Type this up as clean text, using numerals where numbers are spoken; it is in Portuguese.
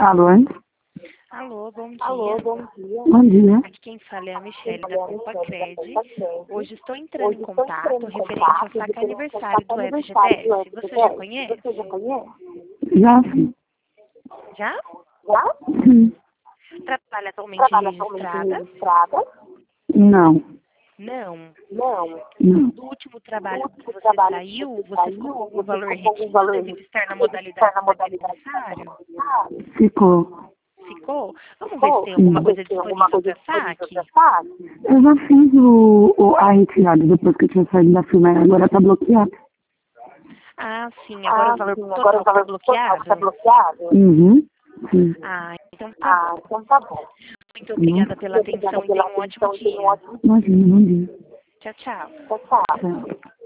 Alô? Alô, bom dia. Bom dia. Aqui quem fala é a Michelle da Compacred. Hoje estou entrando em contato referente ao saque aniversário do FGTS. Você já conhece? Já sim. Já? Sim. Trabalha atualmente registrada? Não. Não. Não. Do último trabalho que você saiu, você ficou com algum valor retido devido estar na modalidade do saque aniversário? Ficou. Ficou? Vamos ver se tem alguma coisa disponível para saque? Eu já fiz a retirada depois que eu tinha saído da firma, agora tá bloqueado. Ah, sim. Agora o valor total está bloqueado? Uhum. Sim. Ah, então tá bom. Muito obrigada pela atenção e tenha um ótimo dia. Imagina, bom dia. Tchau, tchau. Tchau.